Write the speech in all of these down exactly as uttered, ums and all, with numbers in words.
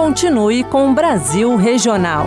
Continue com o Brasil Regional.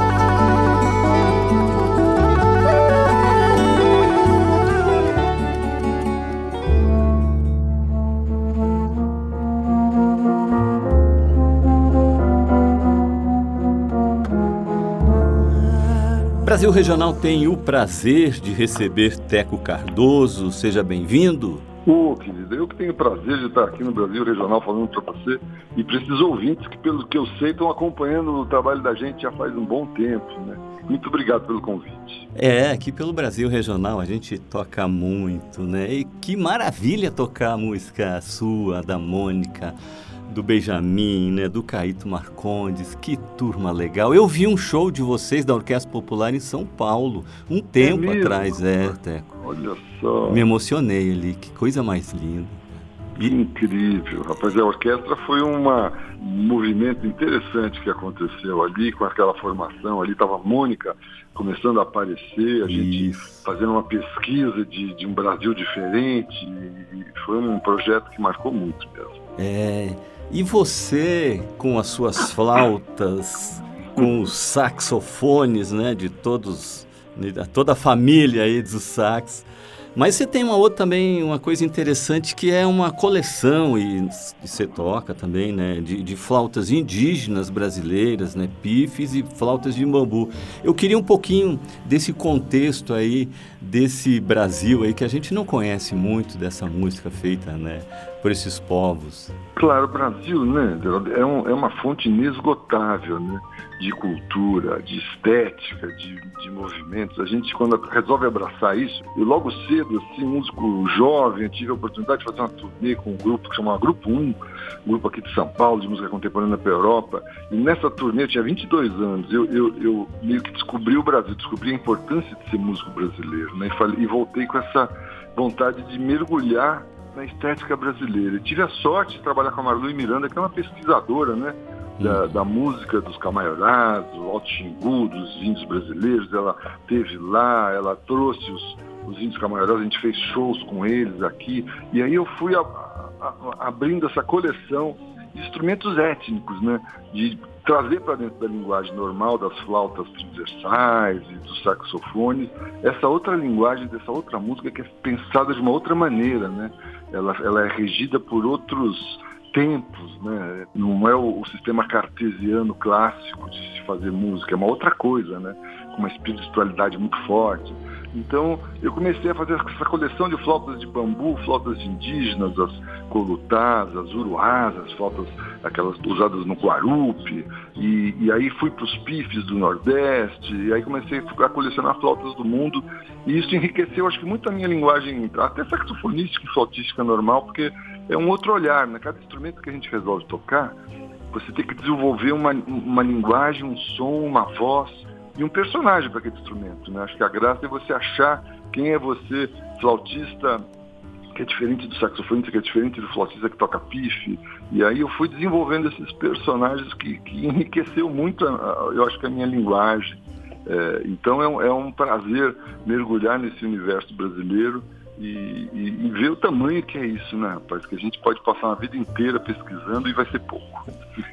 Brasil Regional tem o prazer de receber Teco Cardoso. Seja bem-vindo. Ô, oh, querido, eu que tenho o prazer de estar aqui no Brasil Regional falando para você e para esses ouvintes que, pelo que eu sei, estão acompanhando o trabalho da gente já faz um bom tempo, né? Muito obrigado pelo convite. É, aqui pelo Brasil Regional a gente toca muito, né? E que maravilha tocar a música sua, da Mônica, do Benjamin, né, do Caíto Marcondes, que turma legal. Eu vi um show de vocês da Orquestra Popular em São Paulo, um tempo é atrás, é, Teco. Olha só. Me emocionei ali, que coisa mais linda. E... Incrível, rapaz, a orquestra foi uma, um movimento interessante que aconteceu ali, com aquela formação ali, estava a Mônica começando a aparecer, a gente Isso. fazendo uma pesquisa de, de um Brasil diferente, e foi um projeto que marcou muito mesmo. É... E você, com as suas flautas, com os saxofones, né, de todos, toda a família aí dos sax. Mas você tem uma outra também, uma coisa interessante, que é uma coleção, e, e você toca também, né, de, de flautas indígenas brasileiras, né, pifes e flautas de bambu. Eu queria um pouquinho desse contexto aí, desse Brasil aí, que a gente não conhece muito dessa música feita, né, por esses povos. Claro, o Brasil, né, é, um, é uma fonte inesgotável, né, de cultura, de estética, de, de movimentos. A gente, quando resolve abraçar isso, e logo cedo, assim, músico jovem, eu tive a oportunidade de fazer uma turnê com um grupo que chamava Grupo um, um grupo aqui de São Paulo, de música contemporânea para a Europa, e nessa turnê, eu tinha vinte e dois anos, eu, eu, eu meio que descobri o Brasil, descobri a importância de ser músico brasileiro, né, e, falei, e voltei com essa vontade de mergulhar na estética brasileira. Eu tive a sorte de trabalhar com a Marlui Miranda, que é uma pesquisadora, né, Da, da música dos Camaiorás, do Alto Xingu, dos índios brasileiros. Ela esteve lá, ela trouxe os, os índios Camaiorás, a gente fez shows com eles aqui, e aí eu fui a, a, a, abrindo essa coleção de instrumentos étnicos, né, de trazer para dentro da linguagem normal das flautas transversais e dos saxofones, essa outra linguagem dessa outra música que é pensada de uma outra maneira, né, ela, ela é regida por outros tempos, né? Não é o, o sistema cartesiano clássico de se fazer música, é uma outra coisa, né? Com uma espiritualidade muito forte. Então, eu comecei a fazer essa coleção de flautas de bambu, flautas indígenas, as colutás, as uruás, as flautas aquelas usadas no Guarupi, e, e aí fui para os pifes do Nordeste, e aí comecei a colecionar flautas do mundo, e isso enriqueceu, acho que muito a minha linguagem, até saxofonística e flautística normal, porque é um outro olhar, né? Cada instrumento que a gente resolve tocar, você tem que desenvolver uma, uma linguagem, um som, uma voz e um personagem para aquele instrumento, né? Acho que a graça é você achar quem é você, flautista, que é diferente do saxofonista, que é diferente do flautista que toca pife. E aí eu fui desenvolvendo esses personagens que, que enriqueceu muito, a, eu acho que a minha linguagem. É, então é um, é um prazer mergulhar nesse universo brasileiro e, e, e ver o tamanho que é isso, né, rapaz? Que a gente pode passar uma vida inteira pesquisando e vai ser pouco.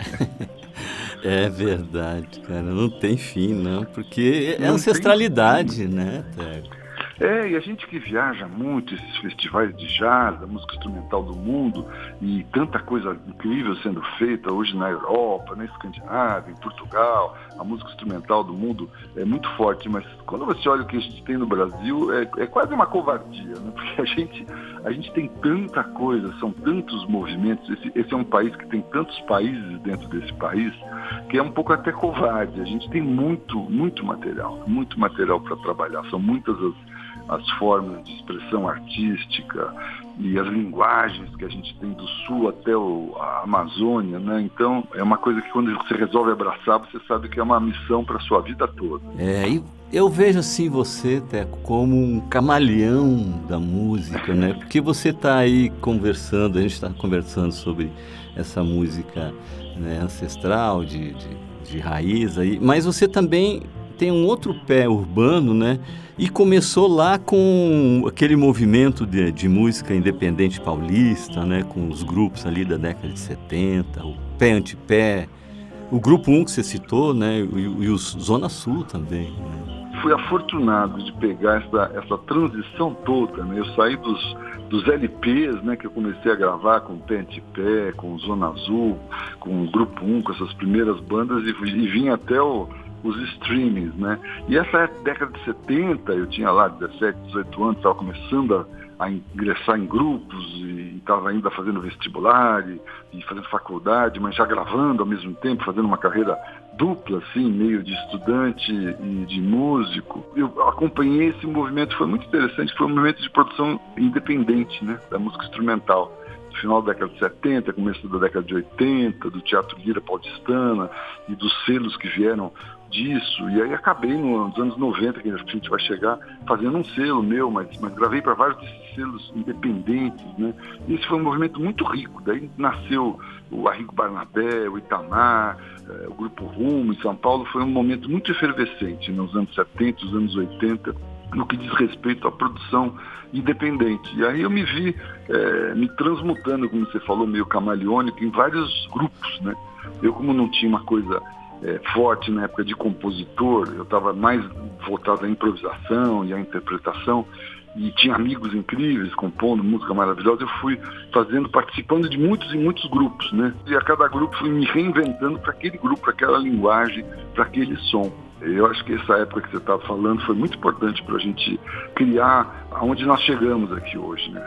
É verdade, cara. Não tem fim, não. Porque é não ancestralidade, né, Teco? É, e a gente que viaja muito, esses festivais de jazz, da música instrumental do mundo, e tanta coisa incrível sendo feita hoje na Europa, na Escandinávia, em Portugal, a música instrumental do mundo é muito forte, mas quando você olha o que a gente tem no Brasil, é, é quase uma covardia, né? Porque a gente, a gente tem tanta coisa, são tantos movimentos, esse, esse é um país que tem tantos países dentro desse país, que é um pouco até covarde. A gente tem muito, muito material, muito material para trabalhar, são muitas as as formas de expressão artística e as linguagens que a gente tem do sul até o, a Amazônia, né? Então, é uma coisa que quando você resolve abraçar, você sabe que é uma missão para a sua vida toda. É, e eu vejo assim você, Teco, como um camaleão da música, né? Porque você está aí conversando, a gente está conversando sobre essa música, né, ancestral, de, de, de raiz aí, mas você também tem um outro pé urbano, né? E começou lá com aquele movimento de, de música independente paulista, né? Com os grupos ali da década de setenta, o Pé Antipé, O Grupo um que você citou, né, e, e o Zona Sul também, né? Fui afortunado de pegar essa, essa transição toda, né? Eu saí dos, dos L Ps, né, que eu comecei a gravar com Pé Ante Pé, com Zona Azul, com o Grupo um, com essas primeiras bandas, e, e vim até o, os streamings, né? E essa década de setenta, eu tinha lá dezessete, dezoito anos, estava começando a a ingressar em grupos e estava ainda fazendo vestibular e, e fazendo faculdade, mas já gravando ao mesmo tempo, fazendo uma carreira dupla, assim, meio de estudante e de músico. Eu acompanhei esse movimento, foi muito interessante, foi um movimento de produção independente, né, da música instrumental. No final da década de setenta, começo da década de oitenta, do Teatro Lira Paulistana e dos selos que vieram disso, e aí acabei nos anos noventa, que a gente vai chegar, fazendo um selo meu, mas, mas gravei para vários desses selos independentes, né? E esse foi um movimento muito rico. Daí nasceu o Arrigo Barnabé, o Itamar, eh, o Grupo Rumo em São Paulo. Foi um momento muito efervescente nos anos setenta, nos anos oitenta, no que diz respeito à produção independente. E aí eu me vi eh, me transmutando, como você falou, meio camaleônico, em vários grupos, né? Eu, como não tinha uma coisa É, forte na época de compositor, eu estava mais voltado à improvisação e à interpretação, e tinha amigos incríveis compondo música maravilhosa. Eu fui fazendo, participando de muitos e muitos grupos, né? E a cada grupo fui me reinventando para aquele grupo, para aquela linguagem, para aquele som. Eu acho que essa época que você estava falando foi muito importante para a gente criar aonde nós chegamos aqui hoje, né?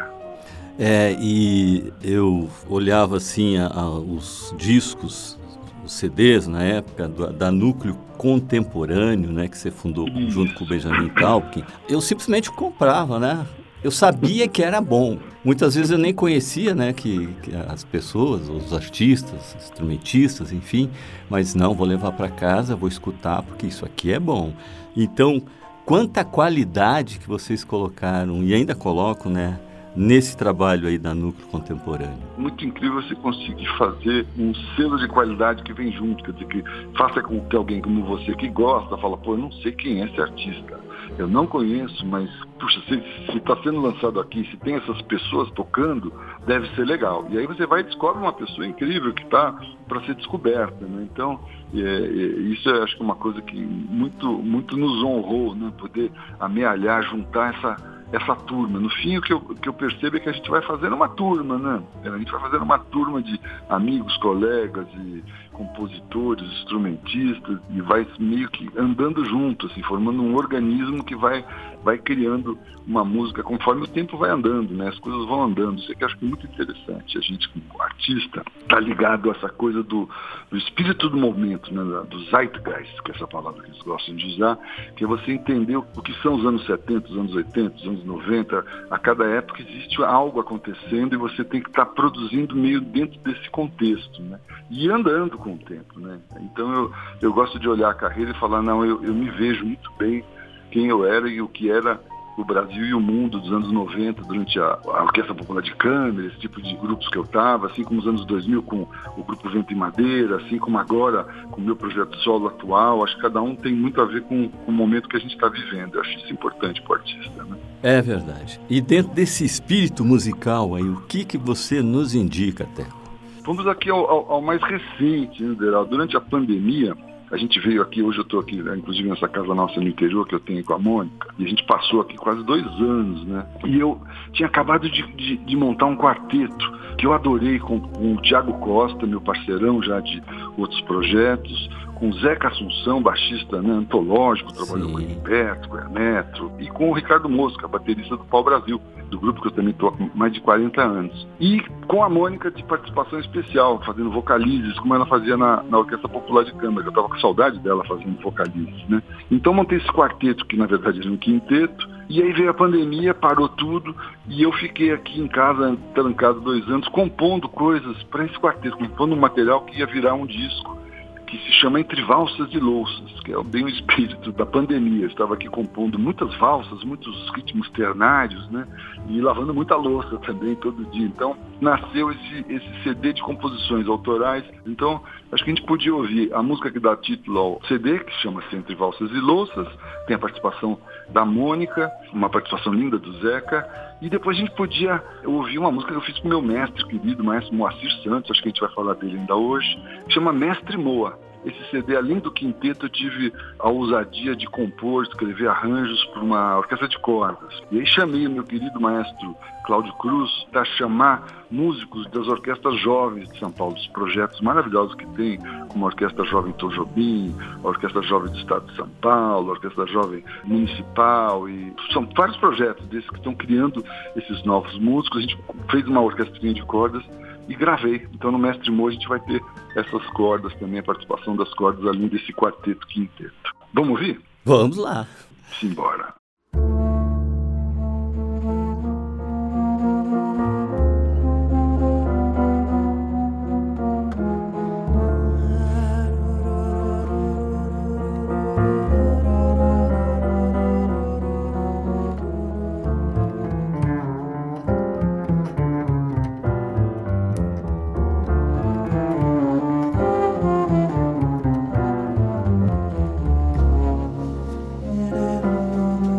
É, e eu olhava assim a, a, os discos, os C Ds na época da, da Núcleo Contemporâneo, né, que você fundou Isso. junto com o Benjamin Taupkin. Eu simplesmente comprava, né? Eu sabia que era bom. Muitas vezes eu nem conhecia, né, que, que as pessoas, os artistas, instrumentistas, enfim, mas não, vou levar para casa, vou escutar, porque isso aqui é bom. Então, quanta qualidade que vocês colocaram e ainda colocam, né, nesse trabalho aí da Núcleo Contemporâneo. Muito incrível você conseguir fazer um selo de qualidade que vem junto, quer dizer, que faça com que alguém como você que gosta, fala, pô, eu não sei quem é esse artista, eu não conheço, mas, puxa, se está sendo lançado aqui, se tem essas pessoas tocando, deve ser legal. E aí você vai e descobre uma pessoa incrível que está para ser descoberta, né? Então, é, é, isso eu acho que é uma coisa que muito, muito nos honrou, né? Poder amealhar, juntar essa essa turma. No fim, o que eu, o que eu percebo é que a gente vai fazendo uma turma, né? A gente vai fazendo uma turma de amigos, colegas e compositores, instrumentistas, e vai meio que andando junto, assim, formando um organismo que vai, vai criando uma música conforme o tempo vai andando, né? As coisas vão andando. Isso aqui eu acho que é muito interessante. A gente, como artista, está ligado a essa coisa do, do espírito do momento, né? Do zeitgeist, que é essa palavra que eles gostam de usar, que é você entender o que são os anos setenta, os anos oitenta, os anos noventa. A cada época existe algo acontecendo e você tem que estar tá produzindo meio dentro desse contexto, né? E andando com o tempo, né? Então eu, eu gosto de olhar a carreira e falar, não, eu, eu me vejo muito bem quem eu era e o que era o Brasil e o mundo dos anos noventa, durante a, a Orquestra Popular de Câmara, esse tipo de grupos que eu estava, assim como os anos dois mil com o Grupo Vento e Madeira, assim como agora com o meu projeto solo atual. Acho que cada um tem muito a ver com, com o momento que a gente está vivendo. Eu acho isso importante para o artista, né? É verdade. E dentro desse espírito musical aí, o que, que você nos indica, Teco? Vamos aqui ao, ao, ao mais recente, né, Deraldo? Durante a pandemia, a gente veio aqui, hoje eu estou aqui, inclusive nessa casa nossa no interior, que eu tenho com a Mônica, e a gente passou aqui quase dois anos, né? E eu tinha acabado de, de, de montar um quarteto, que eu adorei, com, com o Thiago Costa, meu parceirão já de outros projetos, com o Zeca Assunção, baixista, né, antológico, trabalhou Sim. com o Heriberto, com o Hermeto, e com o Ricardo Mosca, baterista do Pau Brasil, do grupo que eu também estou há mais de quarenta anos. E com a Mônica de participação especial, fazendo vocalizes, como ela fazia na, na Orquestra Popular de Câmara, que eu estava com saudade dela fazendo vocalizes, né? Então montei esse quarteto, que na verdade era um quinteto, e aí veio a pandemia, parou tudo, e eu fiquei aqui em casa, trancado dois anos, compondo coisas para esse quarteto, compondo um material que ia virar um disco, que se chama Entre Valsas e Louças, que é bem o espírito da pandemia. Eu estava aqui compondo muitas valsas, muitos ritmos ternários, né? E lavando muita louça também todo dia. Então, nasceu esse, esse C D de composições autorais. Então, acho que a gente podia ouvir a música que dá título ao C D, que chama-se Entre Valsas e Louças, tem a participação da Mônica, uma participação linda do Zeca, e depois a gente podia ouvir uma música que eu fiz com o meu mestre querido, maestro Moacir Santos, acho que a gente vai falar dele ainda hoje, que chama Mestre Moa. esse C D, além do quinteto, eu tive a ousadia de compor, escrever arranjos para uma orquestra de cordas. E aí chamei o meu querido maestro Cláudio Cruz para chamar músicos das orquestras jovens de São Paulo, dos projetos maravilhosos que tem, como a Orquestra Jovem Tom Jobim, a Orquestra Jovem do Estado de São Paulo, a Orquestra Jovem Municipal, e são vários projetos desses que estão criando esses novos músicos. A gente fez uma orquestrinha de cordas e gravei. Então no Mestre Mo a gente vai ter essas cordas também, a participação das cordas além desse quarteto quinteto. Vamos ouvir? Vamos lá. Simbora. Thank you.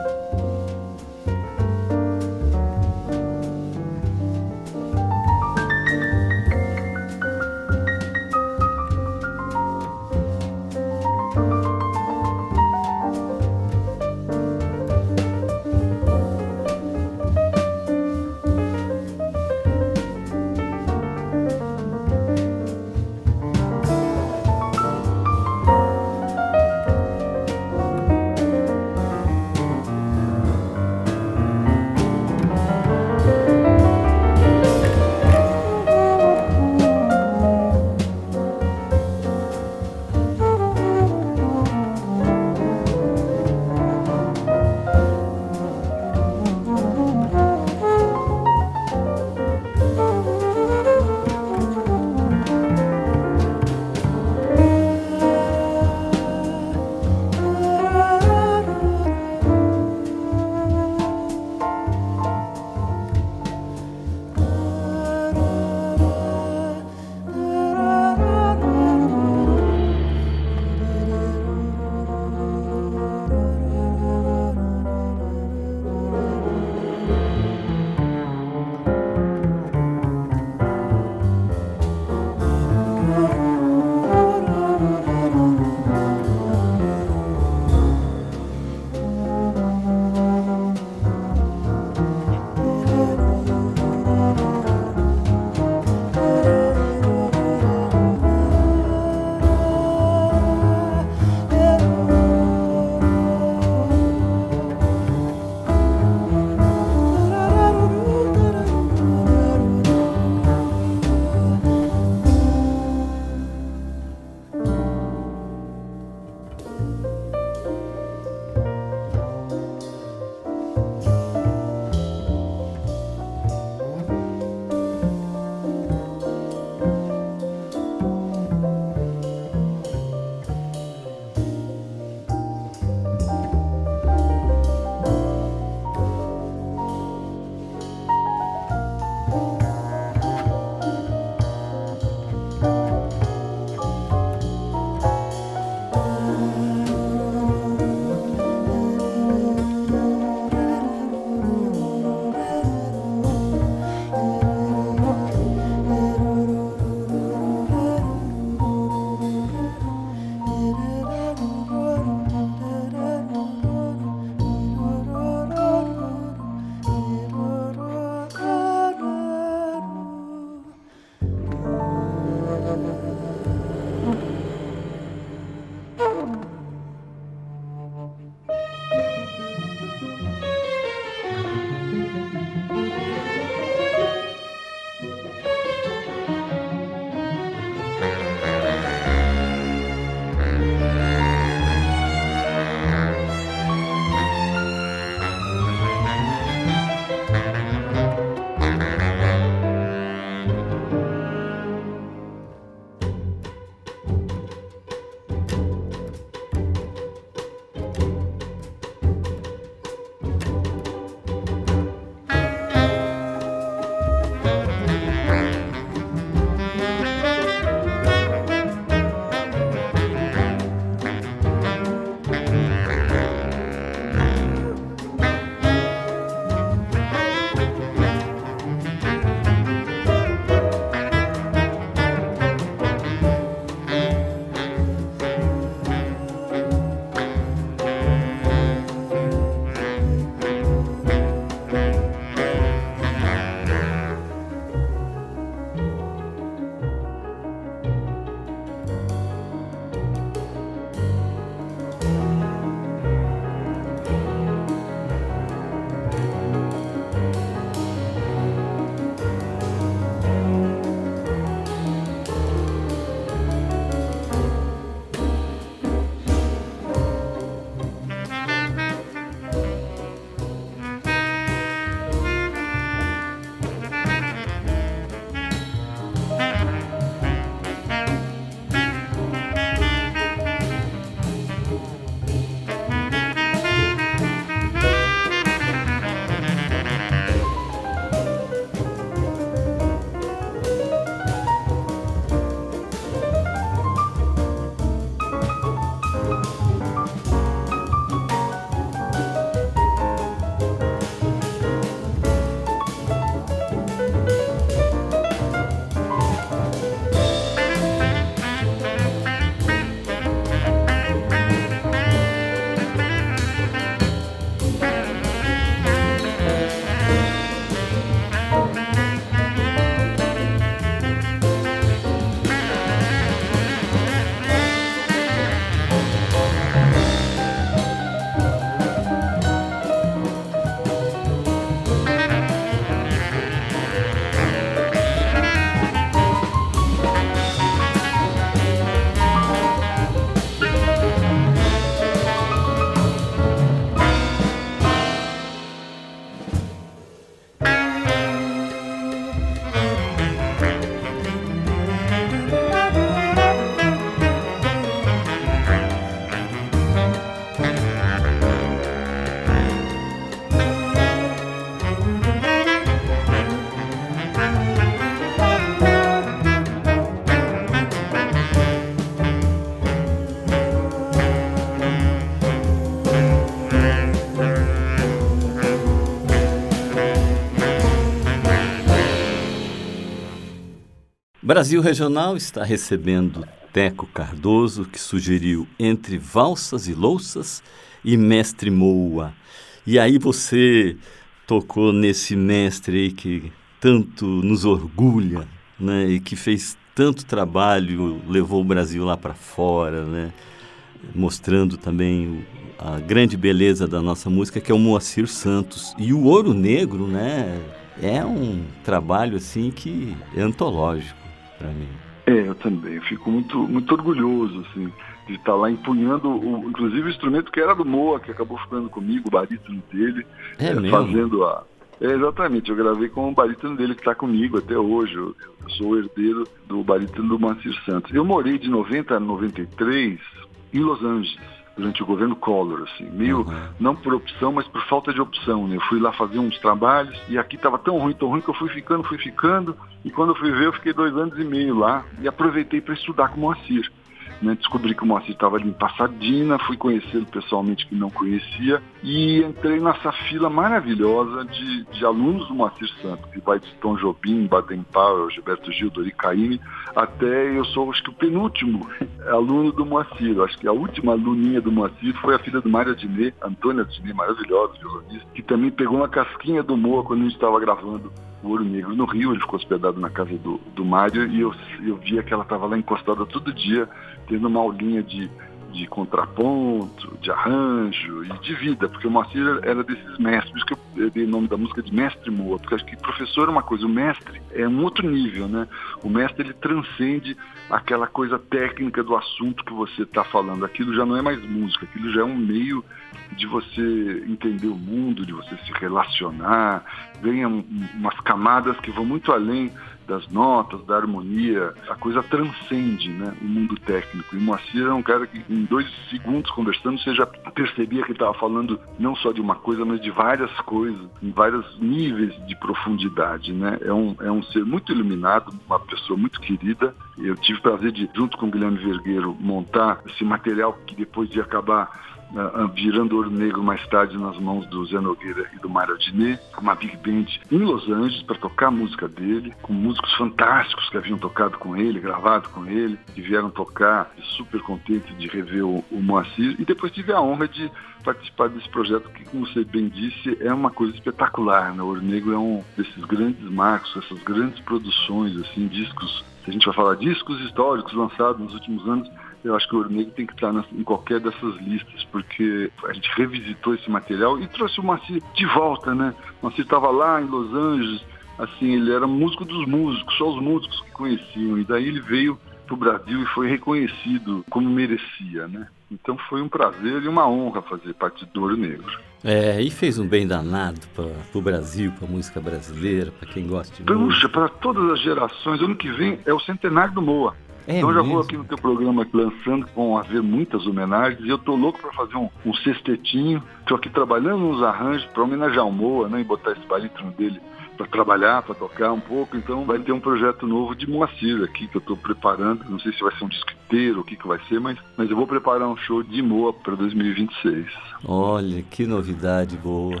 Brasil Regional está recebendo Teco Cardoso, que sugeriu Entre Valsas e Louças e Mestre Moa. E aí você tocou nesse mestre aí que tanto nos orgulha, né, e que fez tanto trabalho, levou o Brasil lá para fora, né, mostrando também a grande beleza da nossa música, que é o Moacir Santos. E o Ouro Negro, né, é um trabalho assim que é antológico para mim. É, eu também. Eu fico muito, muito orgulhoso, assim, de estar lá empunhando, o, inclusive, o instrumento que era do Moa, que acabou ficando comigo, o barítono dele, é é, mesmo? fazendo a... É, exatamente, eu gravei com o barítono dele que está comigo até hoje. Eu, eu sou o herdeiro do barítono do Moacir Santos. Eu morei de noventa a noventa e três em Los Angeles, durante o governo Collor, assim, meio, uhum. não por opção, mas por falta de opção, né? Eu fui lá fazer uns trabalhos e aqui estava tão ruim, tão ruim que eu fui ficando, fui ficando, e quando eu fui ver eu fiquei dois anos e meio lá e aproveitei para estudar com o Moacir. Né, descobri que o Moacir estava ali em Pasadena, fui conhecê-lo pessoalmente que não conhecia e entrei nessa fila maravilhosa de, de alunos do Moacir Santos, que vai de Tom Jobim, Baden Powell, Gilberto Gil, Dori Caymmi, até eu sou acho que o penúltimo aluno do Moacir. Acho que a última aluninha do Moacir foi a filha do Mário Adnet, Antônia Adnet, maravilhosa, violonista, que também pegou uma casquinha do Moa quando a gente estava gravando o Ouro Negro no Rio. Ele ficou hospedado na casa do, do Mário e eu, eu via que ela estava lá encostada todo dia, tendo uma aulinha de, de contraponto, de arranjo e de vida, porque o Moacir era desses mestres, por isso que eu dei o nome da música de Mestre Moa, porque acho que professor é uma coisa, o mestre é um outro nível, né? O mestre, ele transcende aquela coisa técnica do assunto que você está falando. Aquilo já não é mais música, aquilo já é um meio de você entender o mundo, de você se relacionar, ganha um, umas camadas que vão muito além das notas, da harmonia. A coisa transcende, né, o mundo técnico. E o Moacir é um cara que em dois segundos conversando você já percebia que ele estava falando não só de uma coisa, mas de várias coisas, em vários níveis de profundidade, né? É um, é um ser muito iluminado, uma pessoa muito querida. Eu tive o prazer de, junto com o Guilherme Vergueiro, montar esse material que depois de acabar Uh, virando Ouro Negro mais tarde nas mãos do Zé Nogueira e do Mário Adnet, uma big band em Los Angeles para tocar a música dele, com músicos fantásticos que haviam tocado com ele, gravado com ele, que vieram tocar, super contente de rever o, o Moacir, e depois tive a honra de participar desse projeto que, como você bem disse, é uma coisa espetacular, né? O Ouro Negro é um desses grandes marcos, essas grandes produções, assim, discos, se a gente vai falar discos históricos lançados nos últimos anos, eu acho que o Ouro Negro tem que estar nas, em qualquer dessas listas, porque a gente revisitou esse material e trouxe o Moacir de volta, né? O Moacir estava lá em Los Angeles, assim, ele era músico dos músicos, só os músicos que conheciam, e daí ele veio para o Brasil e foi reconhecido como merecia, né? Então foi um prazer e uma honra fazer parte do Ouro Negro. É, e fez um bem danado para o Brasil, para a música brasileira, para quem gosta de Puxa, música. para todas as gerações. Ano que vem é o centenário do Moa. É então já mesmo? vou aqui no teu programa lançando, vão haver muitas homenagens, e eu tô louco para fazer um, um sextetinho. Estou aqui trabalhando nos arranjos para homenagear o Moa, né, e botar esse barítono dele para trabalhar, para tocar um pouco. Então vai ter um projeto novo de Moacir aqui que eu estou preparando. Não sei se vai ser um disco inteiro, o que, que vai ser, mas, mas eu vou preparar um show de Moa para dois mil e vinte e seis. Olha, que novidade boa.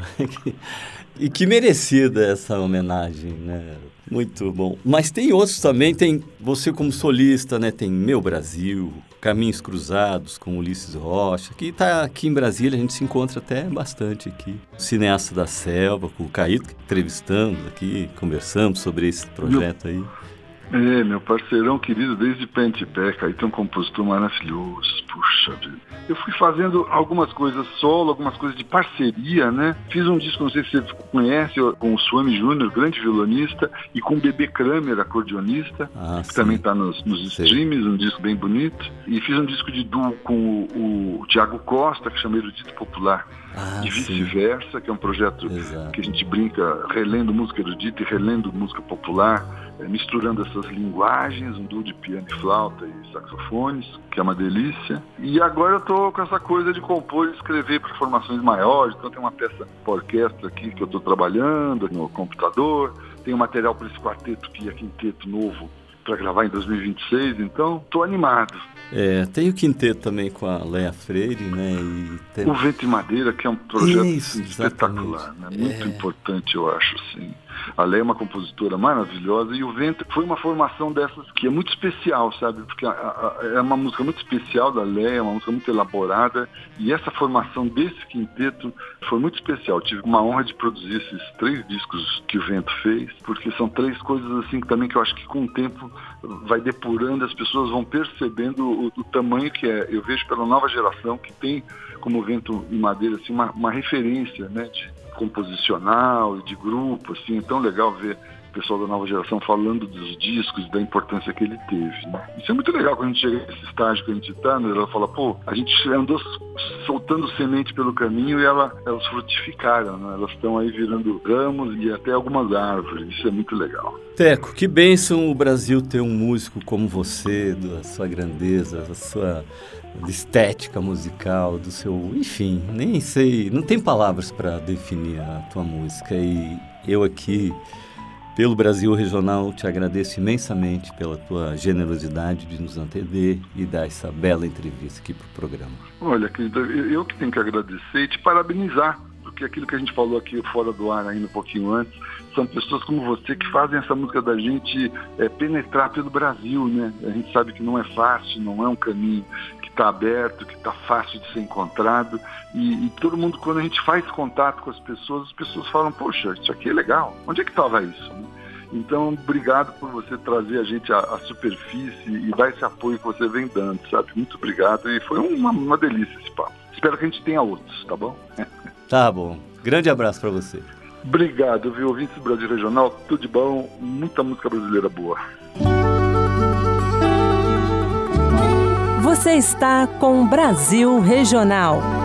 E que merecida essa homenagem, né? Muito bom. Mas tem outros também, tem você como solista, né? Tem Meu Brasil, Caminhos Cruzados com Ulisses Rocha, que está aqui em Brasília, a gente se encontra até bastante aqui. Cineasta da Selva, com o Caíto, entrevistamos aqui, conversamos sobre esse projeto aí. É, meu parceirão querido desde pé em pé, Caíto é um compositor maravilhoso, puxa vida. Eu fui fazendo algumas coisas solo, algumas coisas de parceria, né? Fiz um disco, não sei se você conhece, com o Suami Júnior, grande violonista, e com o Bebê Kramer, acordeonista, ah, que sim. também está nos, nos streams, um disco bem bonito. E fiz um disco de duo com o, o Thiago Costa, que chama Erudito Popular, ah, e vice-versa, que é um projeto Exato. Que a gente brinca relendo música erudita e relendo música popular, misturando essas linguagens, um duo de piano e flauta e saxofones, que é uma delícia. E agora eu tô com essa coisa de compor e escrever para formações maiores, então tem uma peça para orquestra aqui que eu estou trabalhando no computador, tem um material para esse quarteto, que é quinteto novo, para gravar em dois mil e vinte e seis, então estou animado. É, tem o quinteto também com a Léa Freire, né? E tem... O Vento e Madeira, que é um projeto Isso, espetacular, né? Muito é... importante, eu acho, assim. A Léia é uma compositora maravilhosa e o Vento foi uma formação dessas que é muito especial, sabe? Porque a, a, é uma música muito especial da Léia, é uma música muito elaborada, e essa formação desse quinteto foi muito especial. Tive uma honra de produzir esses três discos que o Vento fez, porque são três coisas assim que também que eu acho que com o tempo vai depurando, as pessoas vão percebendo o, o tamanho que é. Eu vejo pela nova geração que tem como Vento em Madeira assim, uma, uma referência, né, de composicional e de grupo, assim, é tão legal ver o pessoal da nova geração falando dos discos e da importância que ele teve, né? Isso é muito legal quando a gente chega nesse estágio que a gente está, né? Ela fala, pô, a gente andou soltando semente pelo caminho e ela, elas frutificaram, né? Elas estão aí virando ramos e até algumas árvores, isso é muito legal. Teco, que bênção o Brasil ter um músico como você, da sua grandeza, da sua estética musical, do seu... Enfim, nem sei, não tem palavras para definir a tua música. E eu aqui, pelo Brasil Regional, te agradeço imensamente pela tua generosidade de nos atender e dar essa bela entrevista aqui para o programa. Olha, querida, eu que tenho que agradecer e te parabenizar, porque aquilo que a gente falou aqui fora do ar ainda um pouquinho antes, são pessoas como você que fazem essa música da gente é, penetrar pelo Brasil, né? A gente sabe que não é fácil, não é um caminho que está aberto, que está fácil de ser encontrado, e, e todo mundo, quando a gente faz contato com as pessoas, as pessoas falam, poxa, isso aqui é legal, onde é que estava isso? Então, obrigado por você trazer a gente à, à superfície e dar esse apoio que você vem dando, sabe? Muito obrigado, e foi uma, uma delícia esse papo. Espero que a gente tenha outros, tá bom? Tá bom. Grande abraço para você. Obrigado, viu? Ouvintes do Brasil Regional, tudo de bom, muita música brasileira boa. Você está com Brasil Regional.